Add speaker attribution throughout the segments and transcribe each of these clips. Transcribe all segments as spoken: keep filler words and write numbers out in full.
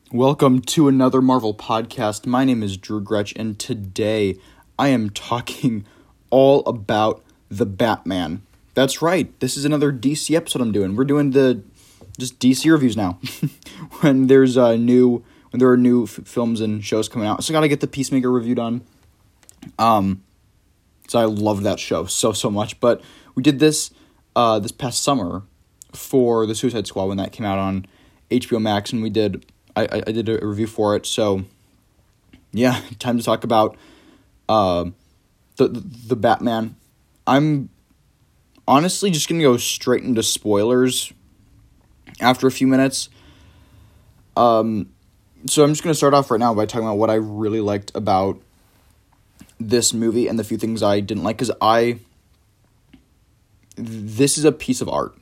Speaker 1: Welcome to another Marvel podcast. My name is Drew Gretsch, and today I am talking all about the Batman. That's right, this is another D C episode I'm doing. We're doing the just D C reviews now. when there's a new, when there are new f- films and shows coming out, so I gotta get the Peacemaker review done. Um, so I love that show so so much. But we did this uh this past summer for the Suicide Squad when that came out on H B O Max, and we did. I, I did a review for it, so yeah, time to talk about uh, the, the the Batman. I'm honestly just gonna go straight into spoilers after a few minutes. Um, so I'm just gonna start off right now by talking about what I really liked about this movie and the few things I didn't like, because I this is a piece of art.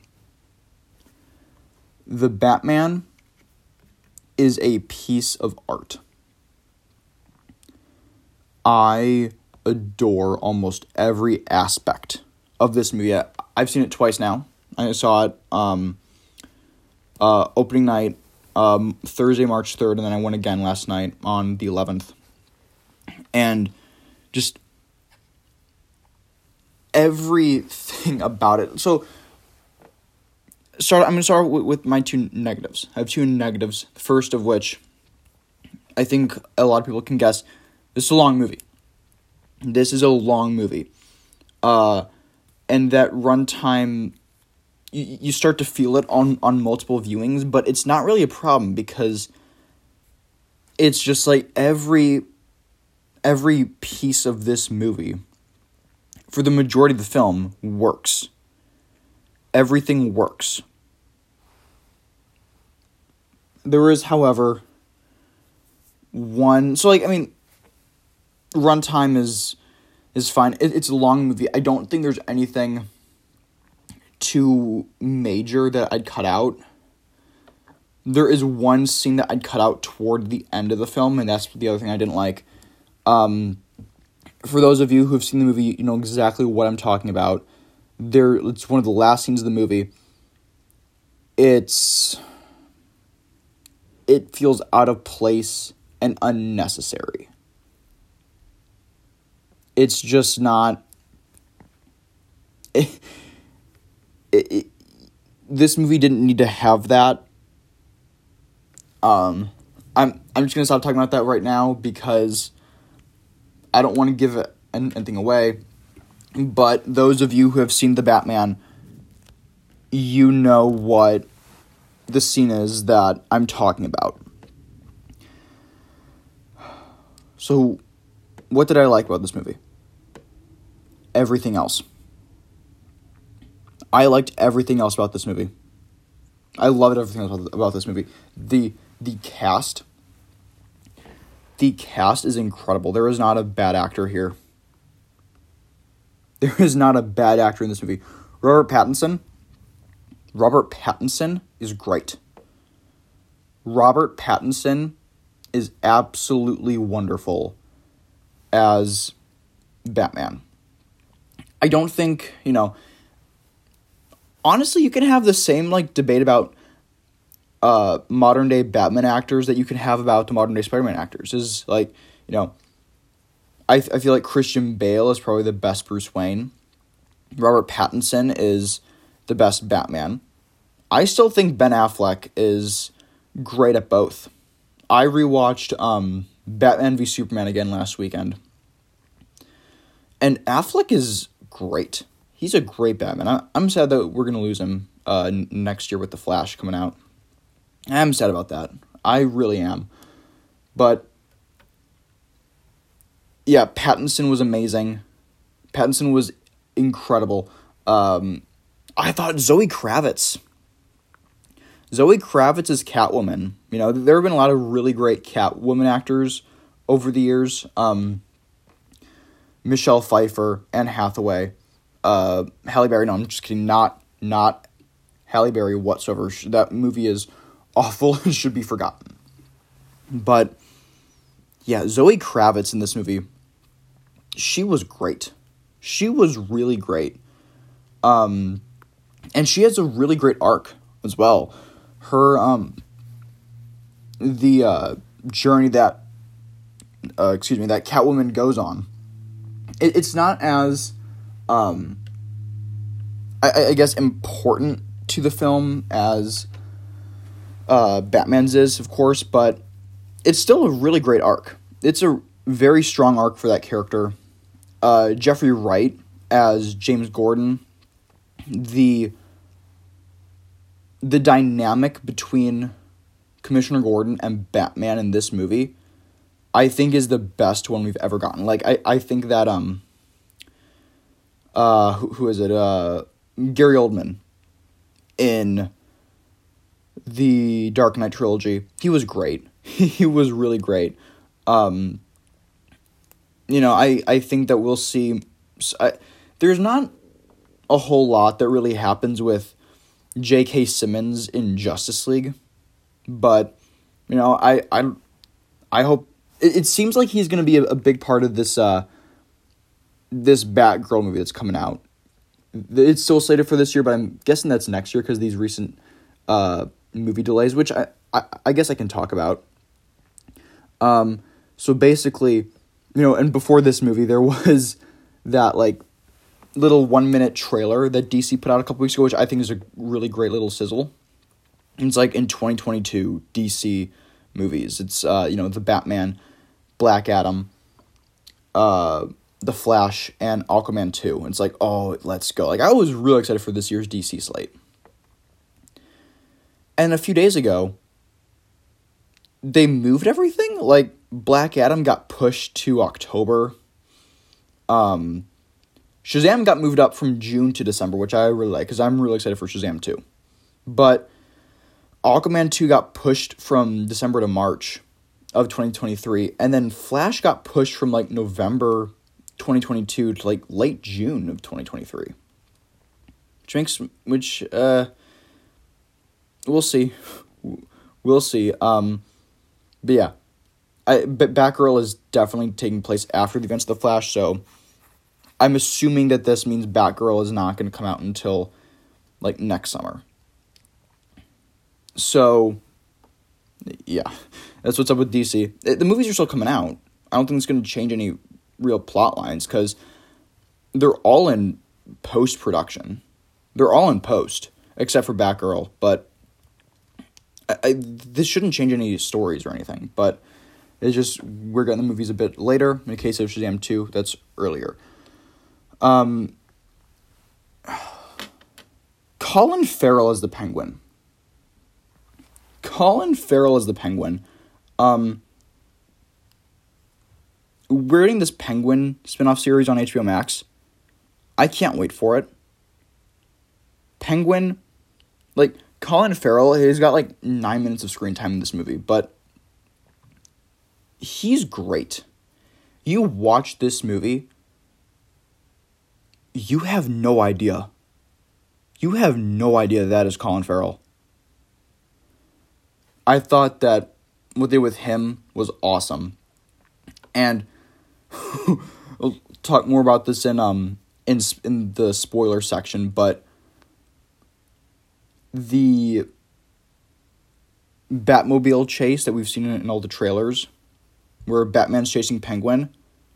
Speaker 1: The Batman is a piece of art. I adore almost every aspect of this movie. I've seen it twice now. I saw it um, uh, opening night, um, Thursday, March third, and then I went again last night on the eleventh. And just everything about it. So, Start. I'm going to start with, with my two negatives. I have two negatives. The first of which, I think a lot of people can guess, this is a long movie. This is a long movie. Uh, and that runtime, you, you start to feel it on, on multiple viewings, but it's not really a problem because it's just like every, every piece of this movie, for the majority of the film, works. Everything works. There is, however, one... So, like, I mean, runtime is is fine. It, it's a long movie. I don't think there's anything too major that I'd cut out. There is one scene that I'd cut out toward the end of the film, and that's the other thing I didn't like. Um, for those of you who have seen the movie, you know exactly what I'm talking about. There, it's one of the last scenes of the movie. It's, it feels out of place and unnecessary. It's just not. It, it, it, this movie didn't need to have that. Um, I'm I'm just gonna stop talking about that right now because I don't want to give it anything away. But those of you who have seen The Batman, you know what the scene is that I'm talking about. So, what did I like about this movie? Everything else. I liked everything else about this movie. I loved everything else about this movie. The the cast. The cast is incredible. There is not a bad actor here. There is not a bad actor in this movie. Robert Pattinson. Robert Pattinson is great. Robert Pattinson is absolutely wonderful as Batman. I don't think, you know... Honestly, you can have the same, like, debate about uh, modern-day Batman actors that you can have about the modern-day Spider-Man actors. Is, like, you know... I I feel like Christian Bale is probably the best Bruce Wayne. Robert Pattinson is the best Batman. I still think Ben Affleck is great at both. I rewatched um, Batman v Superman again last weekend. And Affleck is great. He's a great Batman. I, I'm sad that we're going to lose him uh, n- next year with The Flash coming out. I'm sad about that. I really am. But... yeah, Pattinson was amazing. Pattinson was incredible. Um, I thought Zoe Kravitz. Zoe Kravitz is Catwoman. You know, there have been a lot of really great Catwoman actors over the years. Um, Michelle Pfeiffer, Anne Hathaway, uh, Halle Berry. No, I'm just kidding. Not, not Halle Berry whatsoever. That movie is awful and should be forgotten. But, yeah, Zoe Kravitz in this movie... she was great. She was really great. Um, and she has a really great arc as well. Her, um, the uh, journey that, uh, excuse me, that Catwoman goes on. It, it's not as, um, I, I guess, important to the film as uh, Batman's is, of course, but it's still a really great arc. It's a very strong arc for that character. Uh, Jeffrey Wright as James Gordon, the the dynamic between Commissioner Gordon and Batman in this movie, I think is the best one we've ever gotten. Like, I, I think that, um, uh, who, who is it, uh, Gary Oldman in the Dark Knight trilogy, he was great. He was really great. Um, you know, I, I think that we'll see, I, there's not a whole lot that really happens with J K. Simmons in Justice League, but, you know, I I, I hope, it, it seems like he's going to be a, a big part of this, uh, this Batgirl movie that's coming out. It's still slated for this year, but I'm guessing that's next year because these recent, uh, movie delays, which I, I, I guess I can talk about. Um, so basically, you know, and before this movie, there was that, like, little one-minute trailer that D C put out a couple weeks ago, which I think is a really great little sizzle. It's, like, in twenty twenty-two D C movies. It's, uh, you know, the Batman, Black Adam, uh, The Flash, and Aquaman two. It's like, oh, let's go. Like, I was really excited for this year's D C slate. And a few days ago, they moved everything. Like, Black Adam got pushed to October. Um, Shazam got moved up from June to December, which I really like, because I'm really excited for Shazam two. But Aquaman two got pushed from December to March of twenty twenty-three, and then Flash got pushed from, like, November twenty twenty-two to, like, late June of twenty twenty-three. Which makes, which, uh, we'll see. We'll see. Um, but yeah, I, but Batgirl is definitely taking place after the events of The Flash, so I'm assuming that this means Batgirl is not going to come out until, like, next summer. So, yeah, that's what's up with D C. The movies are still coming out. I don't think it's going to change any real plot lines, because they're all in post-production. They're all in post, except for Batgirl, but I, I, this shouldn't change any stories or anything, but it's just, we're getting the movies a bit later. In the case of Shazam two, that's earlier. Um, Colin Farrell as the Penguin. Colin Farrell as the Penguin. Um, we're getting this Penguin spinoff series on H B O Max. I can't wait for it. Penguin, like, Colin Farrell, he's got, like, nine minutes of screen time in this movie, but he's great. You watch this movie, you have no idea. You have no idea that is Colin Farrell. I thought that what they did with him was awesome. And we'll talk more about this in um in in the spoiler section, but the Batmobile chase that we've seen in, in all the trailers, where Batman's chasing Penguin,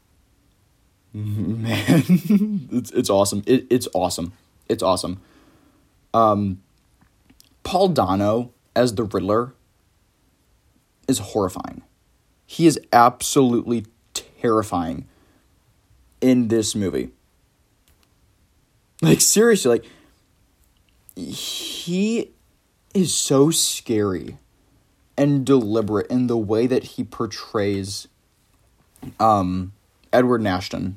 Speaker 1: man, it's it's awesome. It it's awesome. It's awesome. Um, Paul Dano as the Riddler is horrifying. He is absolutely terrifying in this movie. Like, seriously, like, he is so scary and deliberate in the way that he portrays um, Edward Nashton.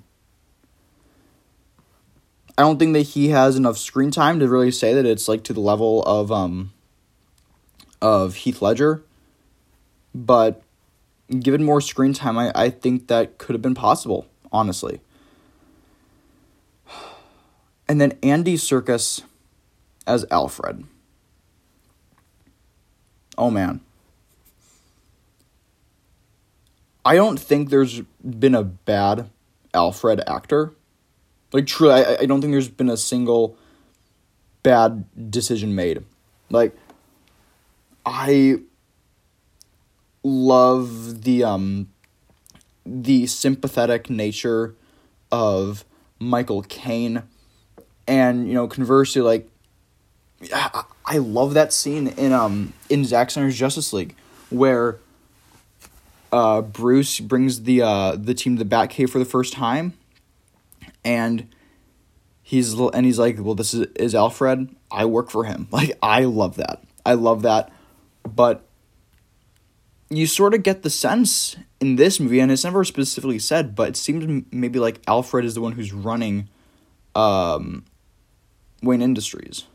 Speaker 1: I don't think that he has enough screen time to really say that it's, like, to the level of um of Heath Ledger, but given more screen time, I, I think that could have been possible, honestly. And then Andy Serkis as Alfred. Oh, man. I don't think there's been a bad Alfred actor. Like, truly, I, I don't think there's been a single bad decision made. Like, I... love the um the sympathetic nature of Michael Caine, and you know, conversely, like I, I love that scene in um in Zack Snyder's Justice League where uh Bruce brings the uh the team to the Batcave for the first time, and he's and he's like, well, this is is Alfred. I work for him. Like, I love that. I love that. But you sort of get the sense in this movie, and it's never specifically said, but it seems maybe like Alfred is the one who's running um, Wayne Industries.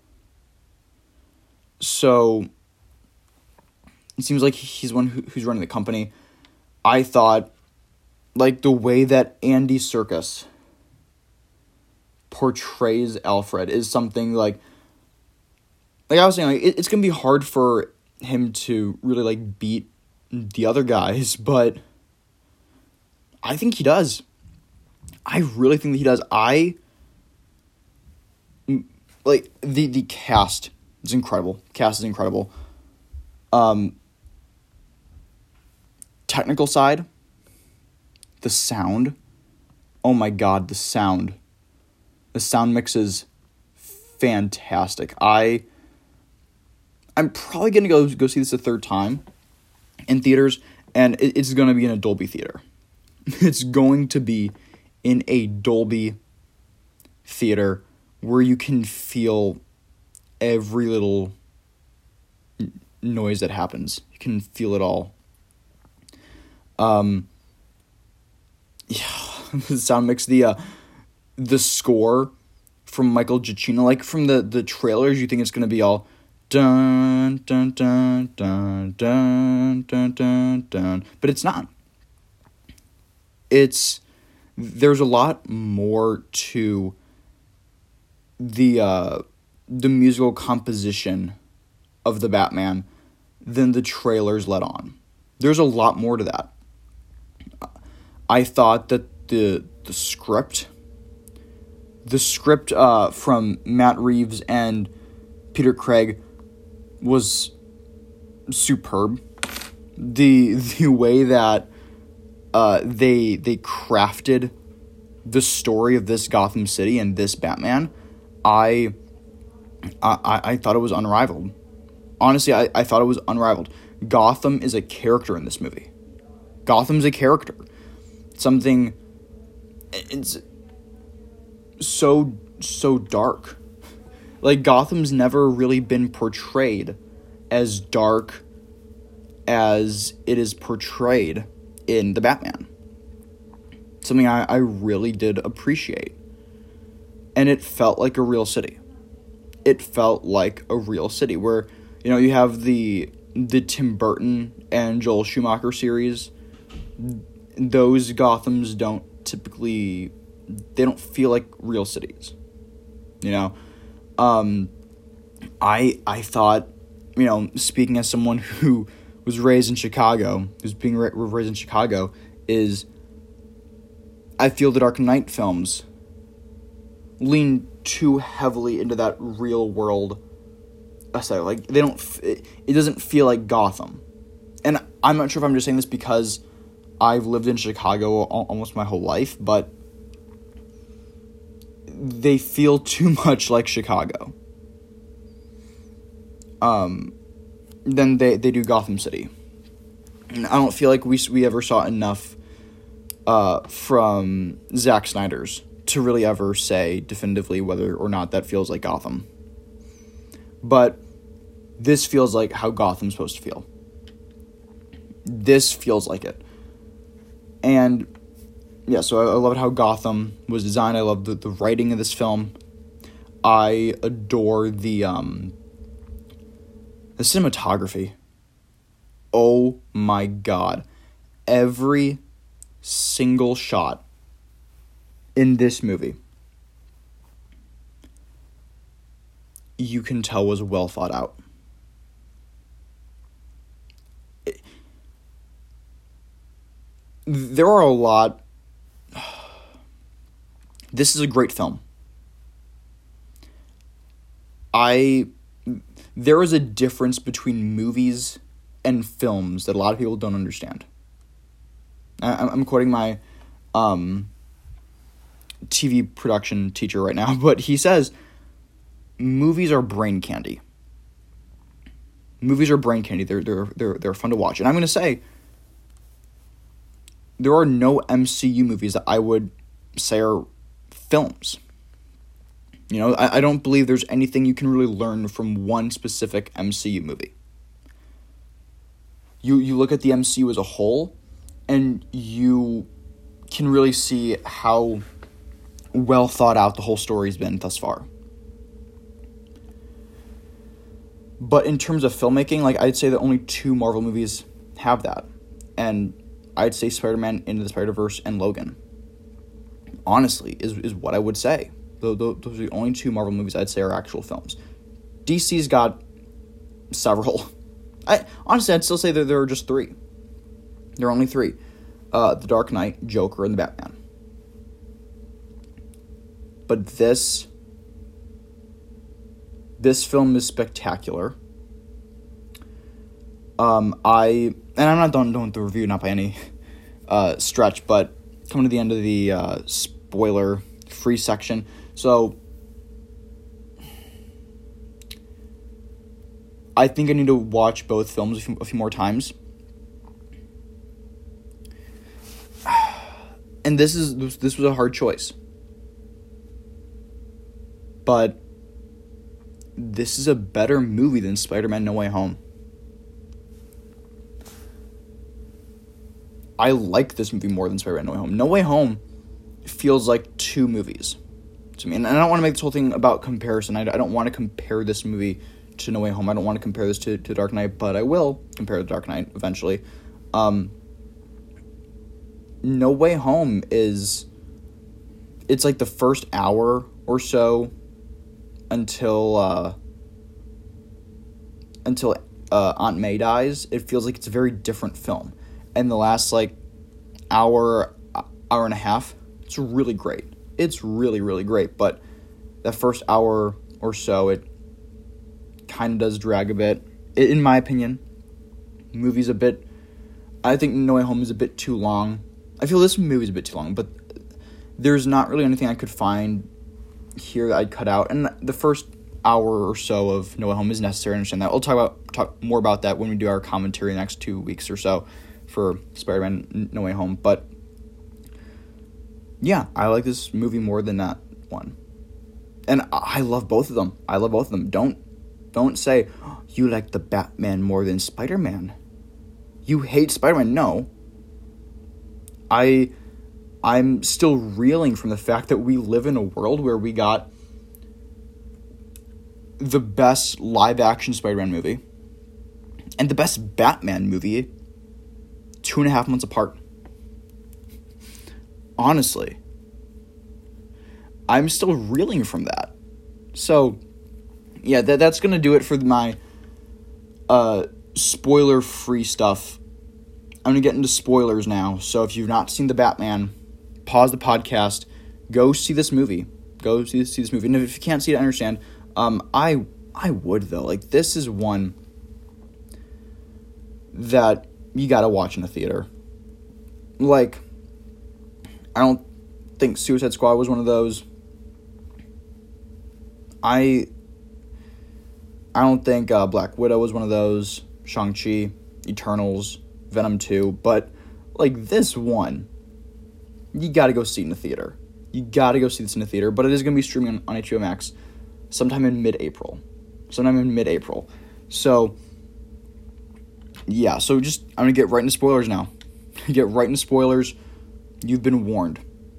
Speaker 1: So it seems like he's the one who, who's running the company. I thought, like, the way that Andy Serkis portrays Alfred is something like, like I was saying, like, it, it's gonna be hard for him to really like beat the other guys, but I think he does. I really think that he does. I like the the cast is incredible. Cast is incredible. Um, technical side, the sound. Oh my god, the sound. The sound mix is fantastic. I I'm probably gonna go go see this a third time in theaters, and it, it's gonna be in a Dolby theater. It's going to be in a Dolby theater where you can feel every little n- noise that happens. You can feel it all. Um, yeah, the sound mix, the uh, the score from Michael Giacchino, like from the, the trailers, you think it's gonna be all dun dun dun dun dun dun dun dun, but it's not. It's there's a lot more to the uh, the musical composition of the Batman than the trailers let on. There's a lot more to that. I thought that the the script, the script uh, from Matt Reeves and Peter Craig was superb. The the way that uh, they they crafted the story of this Gotham City and this Batman, I I I thought it was unrivaled. Honestly, I, I thought it was unrivaled. Gotham is a character in this movie. Gotham's a character. Something, it's so, so dark. Like, Gotham's never really been portrayed as dark as it is portrayed in the Batman. Something I, I really did appreciate. And it felt like a real city. It felt like a real city where, you know, you have the the Tim Burton and Joel Schumacher series. Those Gothams don't typically, they don't feel like real cities, you know. Um, I I thought, you know, speaking as someone who was raised in Chicago, who's being ra- raised in Chicago, is I feel the Dark Knight films lean too heavily into that real world aesthetic. Like, they don't, f- it, it doesn't feel like Gotham. And I'm not sure if I'm just saying this because I've lived in Chicago al- almost my whole life, but they feel too much like Chicago. Um, then they, they do Gotham City. And I don't feel like we we ever saw enough uh, from Zack Snyder's to really ever say definitively whether or not that feels like Gotham. But this feels like how Gotham's supposed to feel. This feels like it. And yeah, so I, I love how Gotham was designed. I love the, the writing of this film. I adore the um, the cinematography. Oh my god. Every single shot in this movie, you can tell was well thought out. It, there are a lot. This is a great film. I there is a difference between movies and films that a lot of people don't understand. I, I'm quoting my um, T V production teacher right now, but he says, movies are brain candy. Movies are brain candy. They're they're they're they're fun to watch. And I'm going to say, there are no M C U movies that I would say are films. You know, I, I don't believe there's anything you can really learn from one specific M C U movie. You you look at the M C U as a whole, and you can really see how well thought out the whole story's been thus far. But in terms of filmmaking, like, I'd say that only two Marvel movies have that. And I'd say Spider-Man Into the Spider-Verse and Logan. Honestly, is is what I would say. Those are the only two Marvel movies I'd say are actual films. D C's got several. I honestly, I'd still say that there are just three. There are only three. Uh, The Dark Knight, Joker, and The Batman. But this... This film is spectacular. Um, I... And I'm not done, done with the review, not by any uh, stretch, but coming to the end of the uh, spoiler-free section. So... I think I need to watch both films a few, a few more times. And this is this was a hard choice. But this is a better movie than Spider-Man No Way Home. I like this movie more than Spider-Man No Way Home. No Way Home feels like two movies to me. And I don't want to make this whole thing about comparison. I, I don't want to compare this movie to No Way Home. I don't want to compare this to, to Dark Knight, but I will compare the Dark Knight eventually. Um, No Way Home is... It's like the first hour or so until uh, until uh, Aunt May dies. It feels like it's a very different film. And the last, like, hour, hour and a half, it's really great. It's really, really great. But that first hour or so, it kind of does drag a bit. In my opinion, the movie's a bit... I think No Way Home is a bit too long. I feel this movie's a bit too long, but there's not really anything I could find here that I'd cut out. And the first hour or so of No Way Home is necessary. I understand that. We'll talk about talk more about that when we do our commentary in the next two weeks or so for Spider-Man No Way Home. But yeah, I like this movie more than that one. And I love both of them. I love both of them. Don't don't say, oh, you like the Batman more than Spider-Man. You hate Spider-Man. No. I, I'm still reeling from the fact that we live in a world where we got the best live-action Spider-Man movie and the best Batman movie two and a half months apart. Honestly. I'm still reeling from that. So, yeah, that that's going to do it for my uh, spoiler-free stuff. I'm going to get into spoilers now. So if you've not seen The Batman, pause the podcast, go see this movie. Go see, see this movie. And if you can't see it, I understand. Um, I, I would, though. Like, this is one that you got to watch in a theater. Like, I don't think Suicide Squad was one of those. I I don't think uh, Black Widow was one of those. Shang-Chi, Eternals, Venom two. But, like, this one, you got to go see it in the theater. You got to go see this in the theater. But it is going to be streaming on, on H B O Max sometime in mid-April. Sometime in mid-April. So, yeah. So, just, I'm going to get right into spoilers now. Get right into spoilers. You've been warned.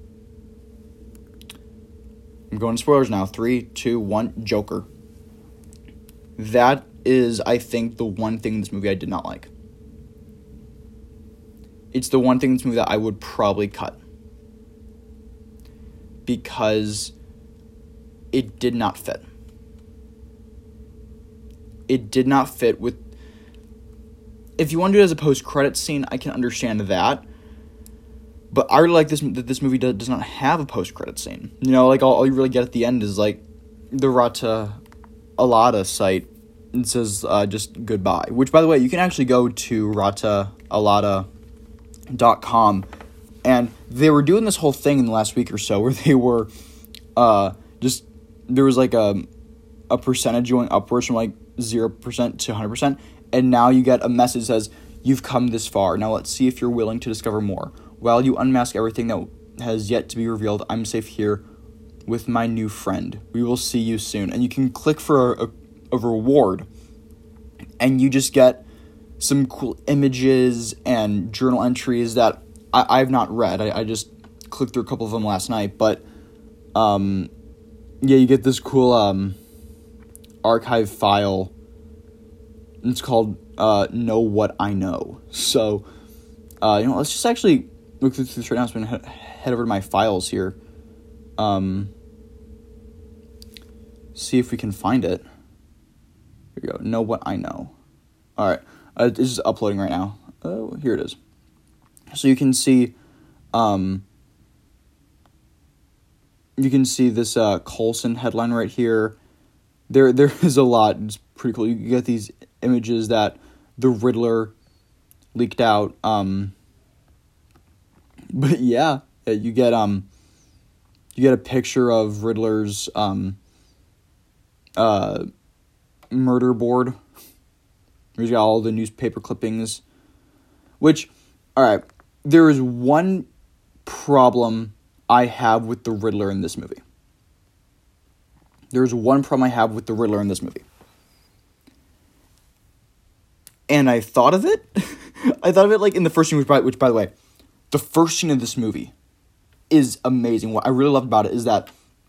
Speaker 1: I'm going to spoilers now. Three, two, one, Joker. That is, I think, the one thing in this movie I did not like. It's the one thing in this movie that I would probably cut. Because it did not fit. It did not fit with... If you want to do it as a post-credit scene, I can understand that. But I really like this that this movie does, does not have a post-credit scene. You know, like, all, all you really get at the end is, like, the Rata Alada site it says uh, just goodbye. Which, by the way, you can actually go to rata alada dot com, and they were doing this whole thing in the last week or so where they were uh, just, there was like a, a percentage going upwards from like zero percent to one hundred percent, and now you get a message that says, you've come this far. Now let's see if you're willing to discover more. While you unmask everything that has yet to be revealed, I'm safe here with my new friend. We will see you soon. And you can click for a, a reward, and you just get some cool images and journal entries that I, I've not read. I, I just clicked through a couple of them last night, but um, yeah, you get this cool um, archive file. It's called uh, Know What I Know. So, uh, you know, let's just actually look through this right now. So I'm going to head over to my files here. Um, see if we can find it. Here we go. Know What I Know. All right. Uh, it's just uploading right now. Oh, here it is. So you can see, um, you can see this uh, Coulson headline right here. There, there is a lot. It's pretty cool. You get these images that the Riddler leaked out. Um, but yeah, you get um, you get a picture of Riddler's um, uh, murder board. He's got all the newspaper clippings. Which, all right, there is one problem I have with the Riddler in this movie. There's one problem I have with the Riddler in this movie. And I thought of it. I thought of it like in the first scene, which by, which by the way, the first scene of this movie is amazing. What I really love about it is that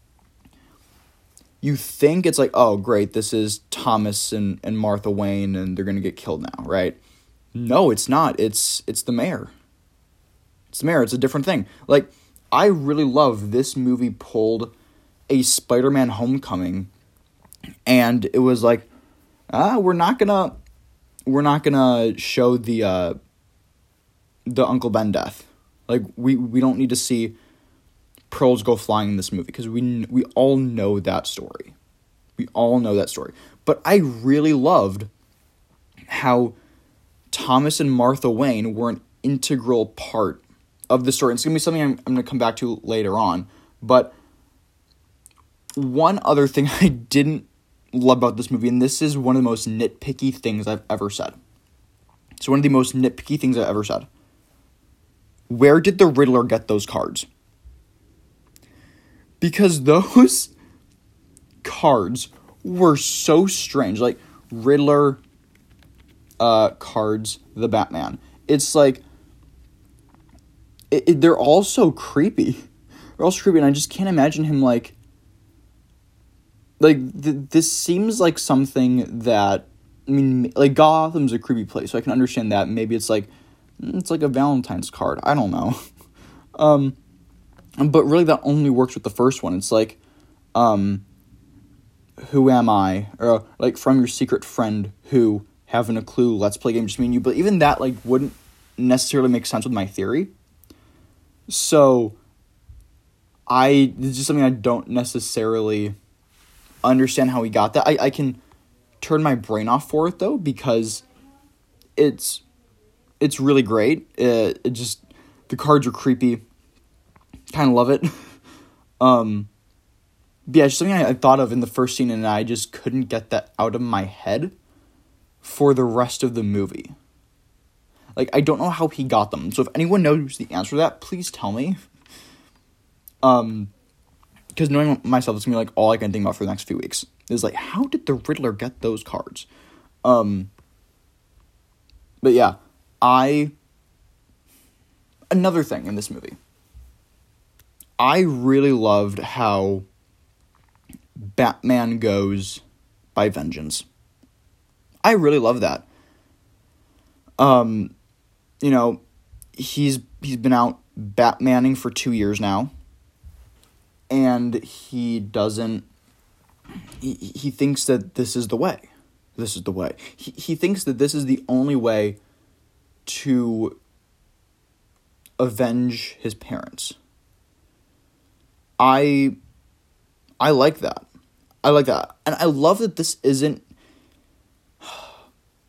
Speaker 1: you think it's like, oh, great, this is Thomas and, and Martha Wayne, and they're going to get killed now, right? No, it's not. It's it's the mayor. It's the mayor. It's a different thing. Like, I really love this movie pulled a Spider-Man Homecoming, and it was like, ah, we're not gonna, we're not gonna show the, uh, the Uncle Ben death. Like, we, we don't need to see pearls go flying in this movie, because we, we all know that story. We all know that story. But I really loved how Thomas and Martha Wayne were an integral part of the story. It's going to be something I'm, I'm going to come back to later on, but one other thing I didn't love about this movie, and this is one of the most nitpicky things I've ever said. It's one of the most nitpicky things I've ever said. Where did the Riddler get those cards? Because those cards were so strange. Like, Riddler uh, cards, the Batman. It's like, it, it, they're all so creepy. They're all so creepy, and I just can't imagine him, like, Like, th- this seems like something that, I mean, like, Gotham's a creepy place, so I can understand that. Maybe it's like, it's like a Valentine's card. I don't know. um, but really that only works with the first one. It's like, um, who am I? Or, like, from your secret friend who, haven't a clue, let's play game just me and you. But even that, like, wouldn't necessarily make sense with my theory. So, I, it's just something I don't necessarily understand how he got that. I, I can turn my brain off for it, though, because it's it's really great. It, it just, the cards are creepy. Kind of love it. um, but yeah, it's just something I, I thought of in the first scene, and I just couldn't get that out of my head for the rest of the movie. Like, I don't know how he got them. So if anyone knows the answer to that, please tell me. Um... Because knowing myself, it's going to be, like, all I can think about for the next few weeks. Is, like, how did the Riddler get those cards? Um, but, yeah. I... Another thing in this movie. I really loved how Batman goes by vengeance. I really love that. Um, you know, he's he's been out Batmaning for two years now. And he doesn't, he, he thinks that this is the way. This is the way. He, he thinks that this is the only way to avenge his parents. I, I like that. I like that. And I love that this isn't,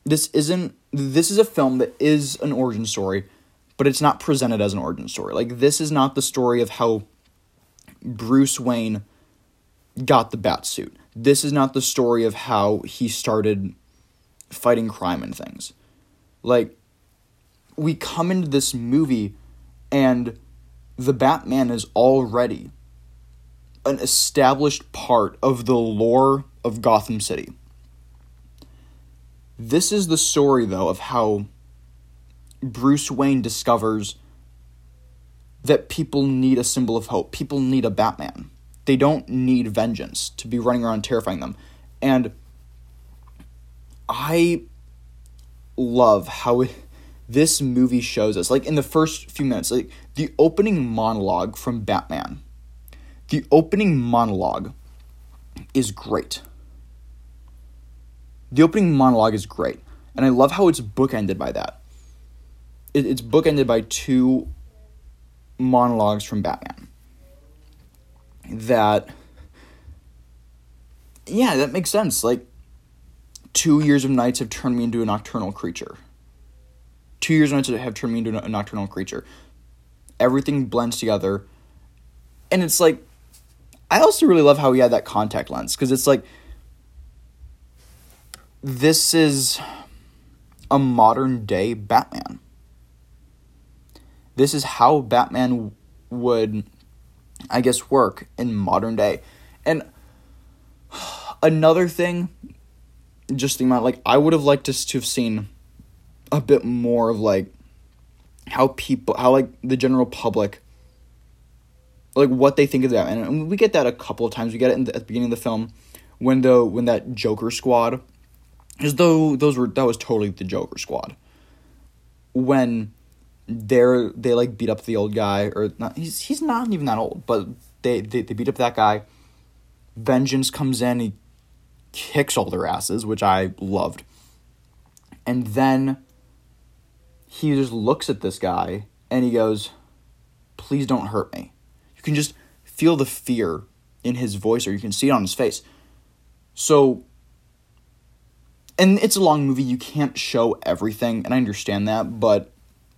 Speaker 1: this isn't, this is a film that is an origin story, but it's not presented as an origin story. Like, this is not the story of how Bruce Wayne got the bat suit. This is not the story of how he started fighting crime and things. Like, we come into this movie and the Batman is already an established part of the lore of Gotham City. This is the story, though, of how Bruce Wayne discovers that people need a symbol of hope. People need a Batman. They don't need vengeance to be running around terrifying them. And I love how it, this movie shows us, like, in the first few minutes, like, the opening monologue from Batman. The opening monologue is great. The opening monologue is great. And I love how it's bookended by that. It, it's bookended by two monologues from Batman. That, yeah, that makes sense. Like, two years of nights have turned me into a nocturnal creature. Two years of nights have turned me into a nocturnal creature. Everything blends together. And it's like, I also really love how he had that contact lens. Because it's like, this is a modern day Batman. This is how Batman would, I guess, work in modern day. And another thing, just thinking about, like, I would have liked us to have seen a bit more of, like, how people, how, like, the general public, like, what they think of that. And we get that a couple of times. We get it in the, at the beginning of the film when the when that Joker squad, as though those were, that was totally the Joker squad. When they're, they, like, beat up the old guy, or not, he's he's not even that old, but they, they, they beat up that guy. Vengeance comes in, he kicks all their asses, which I loved. And then he just looks at this guy, and he goes, "Please don't hurt me." You can just feel the fear in his voice, or you can see it on his face. So, and it's a long movie, you can't show everything, and I understand that, but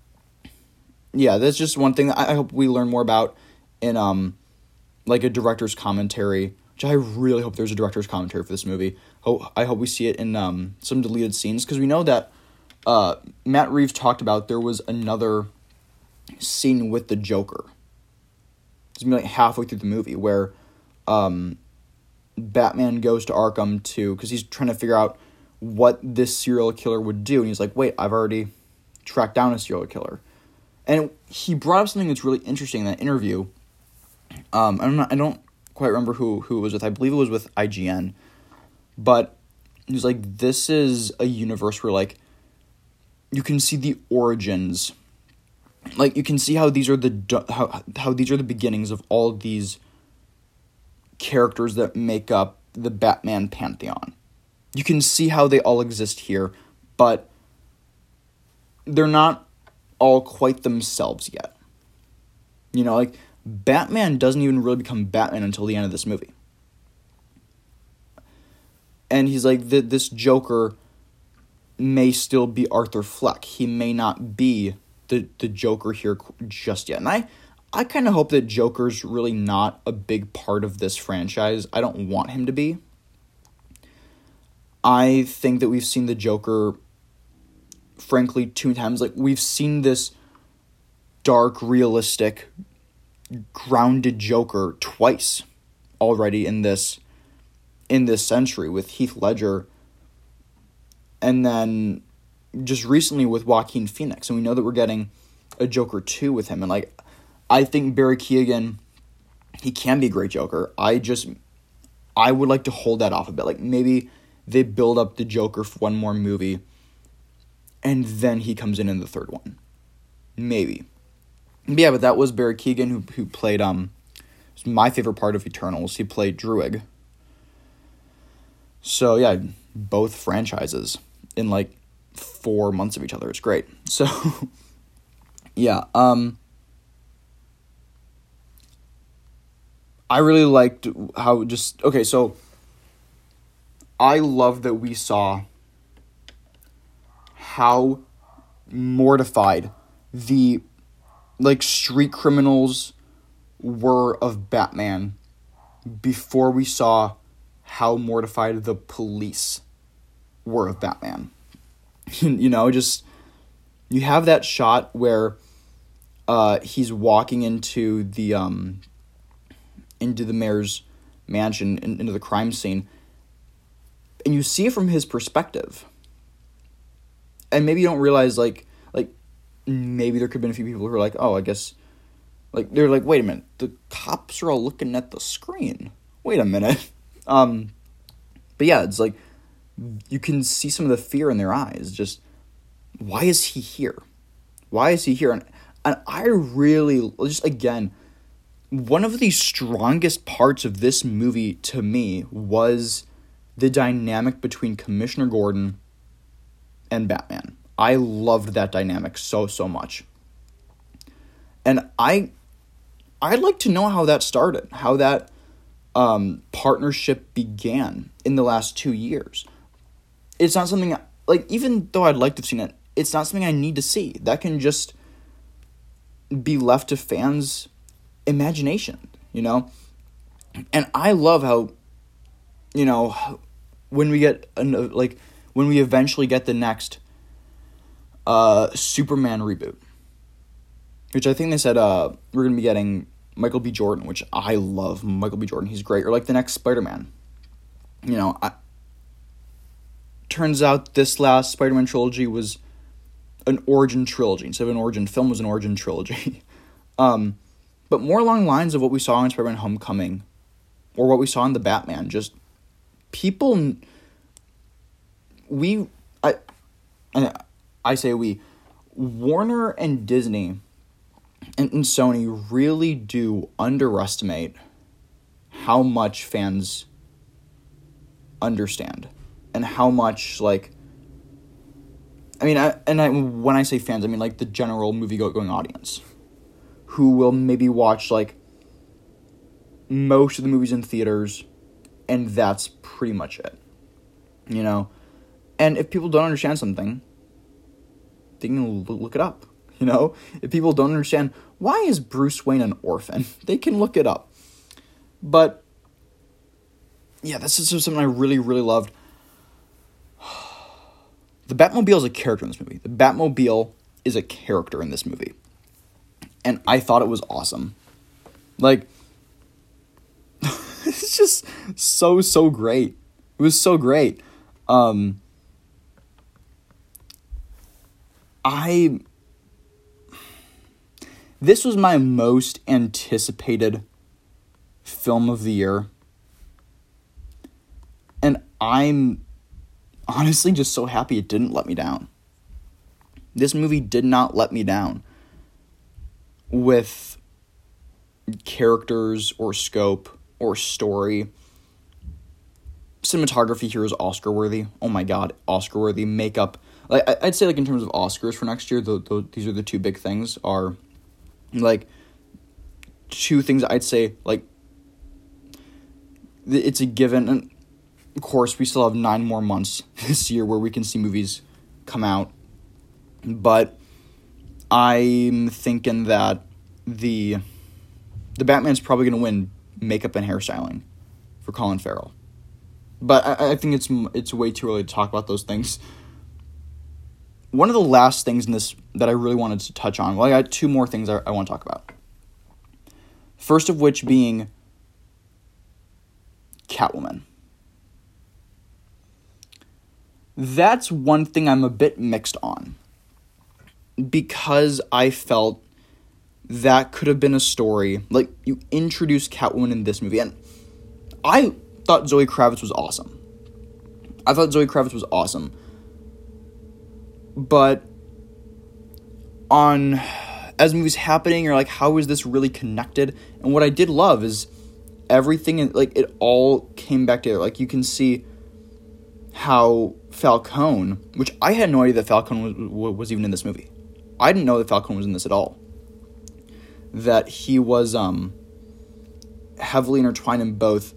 Speaker 1: yeah, that's just one thing that I hope we learn more about in, um, like, a director's commentary, which I really hope there's a director's commentary for this movie. Ho- I hope we see it in um, some deleted scenes, because we know that uh, Matt Reeves talked about there was another scene with the Joker. It's gonna be like halfway through the movie where um, Batman goes to Arkham to, because he's trying to figure out what this serial killer would do, and he's like, wait, I've already tracked down a serial killer. And he brought up something that's really interesting in that interview. Um, I'm not, I don't quite remember who, who it was with. I believe it was with I G N. But he's like, this is a universe where, like, you can see the origins. Like, you can see how these are the how how these are the beginnings of all of these characters that make up the Batman pantheon. You can see how they all exist here, but they're not all quite themselves yet. You know, like, Batman doesn't even really become Batman until the end of this movie. And he's like, this Joker may still be Arthur Fleck. He may not be the, the Joker here just yet. And I, I kind of hope that Joker's really not a big part of this franchise. I don't want him to be. I think that we've seen the Joker, frankly, two times. Like, we've seen this dark, realistic, grounded Joker twice already in this in this century with Heath Ledger, and then just recently with Joaquin Phoenix. And we know that we're getting a Joker two with him. And, like, I think Barry Keoghan, he can be a great Joker. I just, I would like to hold that off a bit. Like, maybe they build up the Joker for one more movie, and then he comes in in the third one. Maybe. But yeah, but that was Barry Keoghan, who who played, um, my favorite part of Eternals. He played Druig. So, yeah, both franchises in, like, four months of each other. It's great. So, yeah, um, I really liked how just, okay, so, I love that we saw how mortified the, like, street criminals were of Batman before we saw how mortified the police were of Batman. You know, just, you have that shot where uh, he's walking into the, um, into the mayor's mansion, in, into the crime scene, and you see it from his perspective. And maybe you don't realize, like, like, maybe there could have been a few people who are like, oh, I guess, like, they're like, wait a minute, the cops are all looking at the screen. Wait a minute. Um, but yeah, it's like, you can see some of the fear in their eyes. Just, why is he here? Why is he here? And, and I really, just again, one of the strongest parts of this movie to me was the dynamic between Commissioner Gordon and Batman. I loved that dynamic so, so much. And I, I'd like to know how that started, how that um, partnership began in the last two years. It's not something, like, even though I'd like to have seen it, it's not something I need to see. That can just be left to fans' imagination, you know? And I love how, you know, when we get, an, like, when we eventually get the next uh, Superman reboot, which I think they said uh, we're going to be getting Michael B. Jordan, which I love Michael B. Jordan. He's great. Or like the next Spider-Man. You know, I, turns out this last Spider-Man trilogy was an origin trilogy. Instead of an origin film, was an origin trilogy. um, but more along the lines of what we saw in Spider-Man Homecoming, or what we saw in The Batman. Just people, we, I, and I say we, Warner and Disney and, and Sony really do underestimate how much fans understand. And how much, like, I mean, I, and I, when I say fans, I mean, like, the general movie-going audience, who will maybe watch, like, most of the movies in theaters, and that's pretty much it, you know? And if people don't understand something, they can look it up, you know? If people don't understand, why is Bruce Wayne an orphan? They can look it up. But, yeah, this is something I really, really loved. The Batmobile is a character in this movie. The Batmobile is a character in this movie. And I thought it was awesome. Like, it's just so, so great. It was so great. Um, I... This was my most anticipated film of the year. And I'm honestly just so happy it didn't let me down. This movie did not let me down with characters or scope or story. Cinematography here is Oscar-worthy. Oh my god, Oscar-worthy. Makeup. Like, I'd say, like, in terms of Oscars for next year, the, the, these are the two big things, are, like, two things I'd say, like, it's a given, and of course, we still have nine more months this year where we can see movies come out. But I'm thinking that the the Batman's probably going to win makeup and hairstyling for Colin Farrell. But I, I think it's it's way too early to talk about those things. One of the last things in this that I really wanted to touch on, well, I got two more things I, I want to talk about. First of which being Catwoman. That's one thing I'm a bit mixed on, because I felt that could have been a story, like, you introduced Catwoman in this movie, and I thought Zoe Kravitz was awesome. I thought Zoe Kravitz was awesome, but on, as the movie's happening, you're like, how is this really connected? And what I did love is everything, like, it all came back together. Like, you can see how Falcone, which I had no idea that Falcone was, was even in this movie. I didn't know that Falcone was in this at all. That he was um, heavily intertwined in both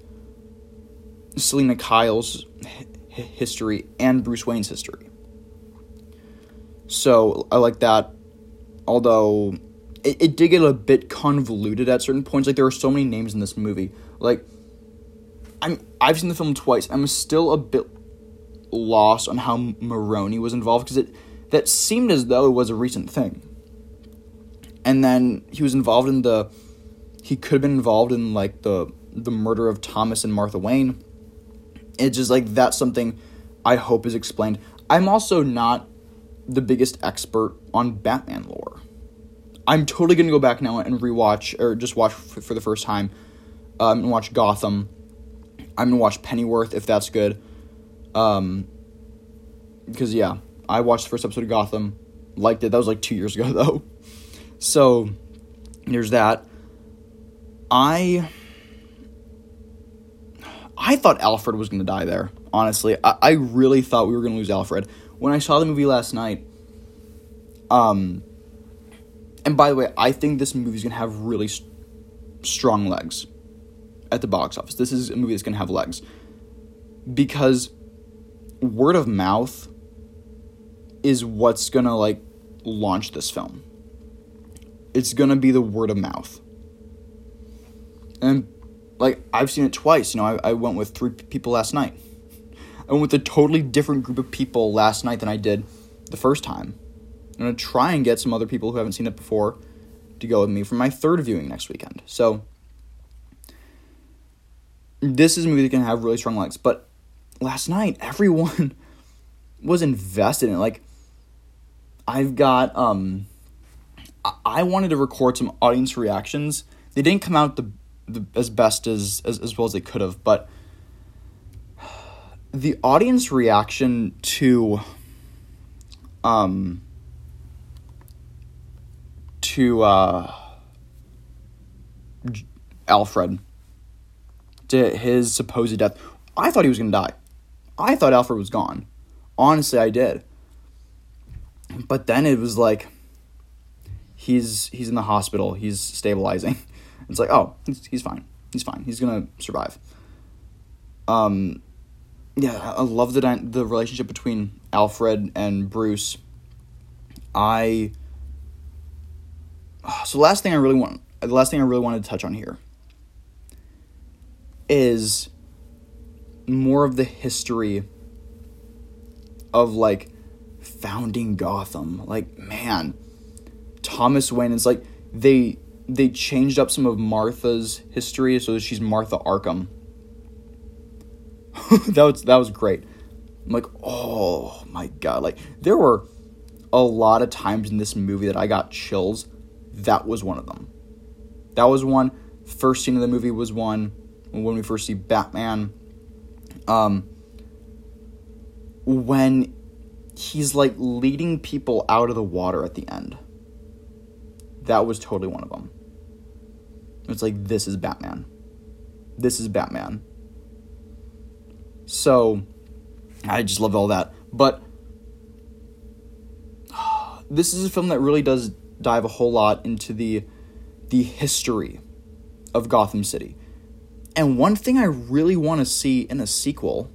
Speaker 1: Selina Kyle's h- history and Bruce Wayne's history. So I like that. Although it, it did get a bit convoluted at certain points. Like, there are so many names in this movie. Like, I'm I've seen the film twice. I'm still a bit lost on how Maroni was involved, because it that seemed as though it was a recent thing. And then he was involved in the he could have been involved in like the the murder of Thomas and Martha Wayne. It's just like, that's something I hope is explained. I'm also not the biggest expert on Batman lore. I'm totally going to go back now and rewatch, or just watch f- for the first time, um, and watch Gotham. I'm going to watch Pennyworth, if that's good. Um, because, yeah, I watched the first episode of Gotham, liked it. That was like two years ago, though. So, there's that. I... I thought Alfred was going to die there, honestly. I, I really thought we were going to lose Alfred. When I saw the movie last night, um, and by the way, I think this movie's going to have really st- strong legs at the box office. This is a movie that's going to have legs. Because word of mouth is what's going to, like, launch this film. It's going to be the word of mouth. And, like, I've seen it twice. You know, I, I went with three people last night. I went with a totally different group of people last night than I did the first time. I'm going to try and get some other people who haven't seen it before to go with me for my third viewing next weekend. So, this is a movie that can have really strong legs. But last night, everyone was invested in it. Like, I've got, um, I wanted to record some audience reactions. They didn't come out the, the as best as, as, as well as they could have, but the audience reaction to, um, to, uh, Alfred, to his supposed death, I thought he was going to die. I thought Alfred was gone. Honestly, I did. But then it was like, he's he's in the hospital. He's stabilizing. It's like, oh, he's, he's fine. He's fine. He's gonna survive. Um, yeah, I love the the relationship between Alfred and Bruce. I. So the last thing I really want, the last thing I really wanted to touch on here is more of the history of, like, founding Gotham. Like, man, Thomas Wayne, it's like they they changed up some of Martha's history, so she's Martha Arkham. that was that was great. I'm like, oh my god, like, there were a lot of times in this movie that I got chills. That was one of them. That was one. First scene of the movie was one, when we first see Batman. Um, when he's, like, leading people out of the water at the end. That was totally one of them. It's like, this is Batman. This is Batman. So, I just loved all that. But, this is a film that really does dive a whole lot into the the history of Gotham City. And one thing I really want to see in a sequel,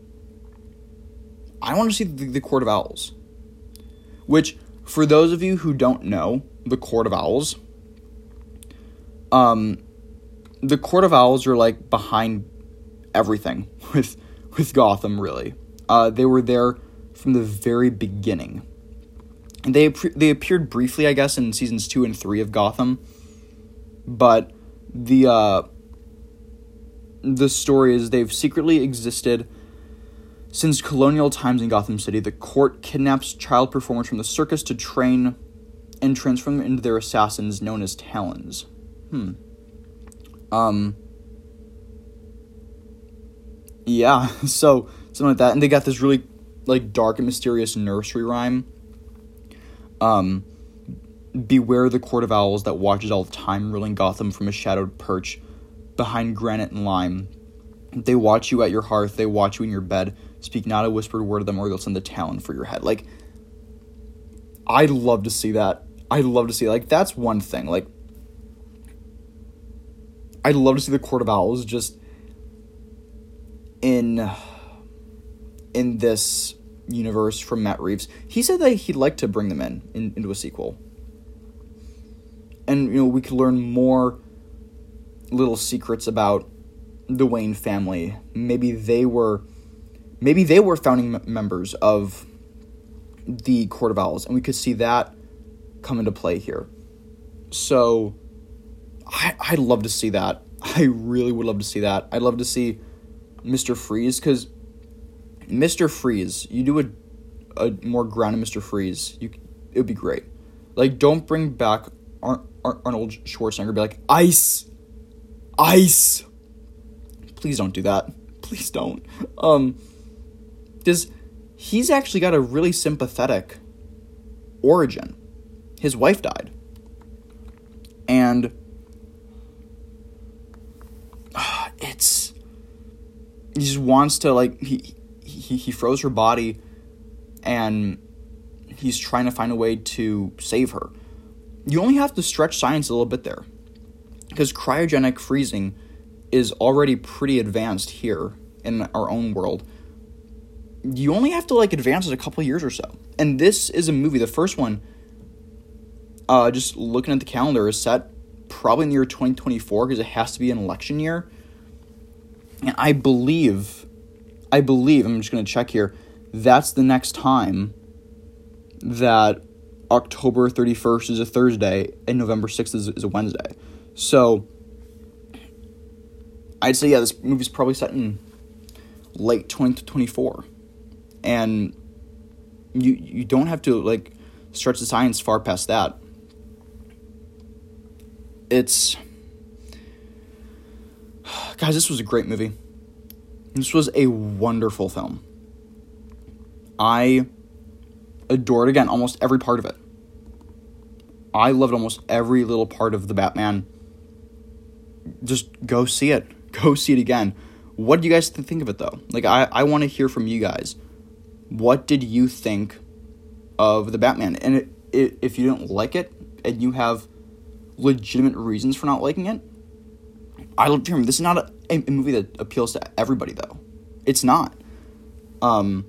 Speaker 1: I want to see the, the Court of Owls. Which, for those of you who don't know the Court of Owls, um, the Court of Owls are, like, behind everything with with Gotham, really. Uh, they were there from the very beginning. And they they appeared briefly, I guess, in seasons two and three of Gotham. But the uh, the story is they've secretly existed since colonial times in Gotham City. The court kidnaps child performers from the circus to train and transform them into their assassins known as Talons. Hmm. Um. Yeah, so, something like that. And they got this really, like, dark and mysterious nursery rhyme. Um, beware the Court of Owls that watches all the time, ruling Gotham from a shadowed perch behind granite and lime. They watch you at your hearth, they watch you in your bed. Speak not a whispered word to them, or they'll send the talon for your head. Like, I'd love to see that. I'd love to see, like, that's one thing. Like, I'd love to see the Court of Owls just in, in this, universe from Matt Reeves. He said that he'd like to bring them in, in into a sequel. And, you know, we could learn more little secrets about the Wayne family. Maybe they were, maybe they were founding m- members of the Court of Owls, and we could see that come into play here. So, I, I'd love to see that. I really would love to see that. I'd love to see Mister Freeze, because Mister Freeze, you do a, a more grounded Mister Freeze, you it would be great. Like, don't bring back Ar- Ar- Arnold Schwarzenegger, be like, ice, ice. Please don't do that. Please don't. Um, because he's actually got a really sympathetic origin. His wife died. And uh, it's, he just wants to, like, he, he, he froze her body, and he's trying to find a way to save her. You only have to stretch science a little bit there, because cryogenic freezing is already pretty advanced here in our own world. You only have to, like, advance it a couple years or so. And this is a movie, the first one, uh, just looking at the calendar, is set probably in the year twenty twenty-four, because it has to be an election year. And I believe, I believe, I'm just going to check here, that's the next time that October thirty-first is a Thursday and November sixth is, is a Wednesday. So, I'd say, yeah, this movie's probably set in late twenty twenty-four. And you you don't have to, like, stretch the science far past that. It's... Guys, this was a great movie. This was a wonderful film. I adored, again, almost every part of it. I loved almost every little part of the Batman. Just go see it. Go see it again. What do you guys think of it, though? Like, I, I want to hear from you guys. What did you think of the Batman? And it, it, if you didn't like it, and you have legitimate reasons for not liking it, I love to hear them. This is not a, a movie that appeals to everybody, though. It's not. Um,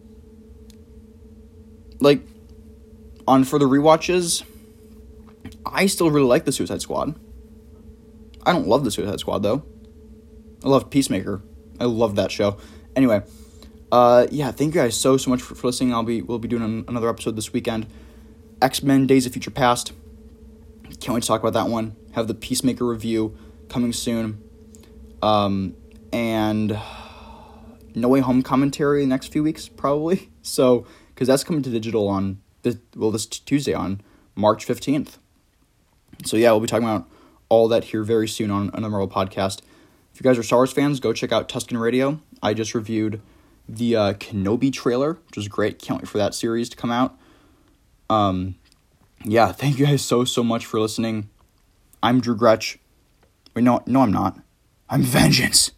Speaker 1: like, on for the rewatches, I still really like the Suicide Squad. I don't love the Suicide Squad, though. I love Peacemaker. I love that show. Anyway, uh, yeah, thank you guys so, so much for, for listening. I'll be, we'll be doing an, another episode this weekend. X-Men Days of Future Past. Can't wait to talk about that one. Have the Peacemaker review coming soon. Um, and No Way Home commentary in the next few weeks, probably. So, because that's coming to digital on, this, well, this Tuesday on March fifteenth. So, yeah, we'll be talking about all that here very soon on another Marvel podcast. If you guys are Star Wars fans, go check out Tuscan Radio. I just reviewed the uh, Kenobi trailer, which was great. Can't wait for that series to come out. Um, yeah, thank you guys so, so much for listening. I'm Drew Gretsch. Wait, no, no, I'm not. I'm Vengeance.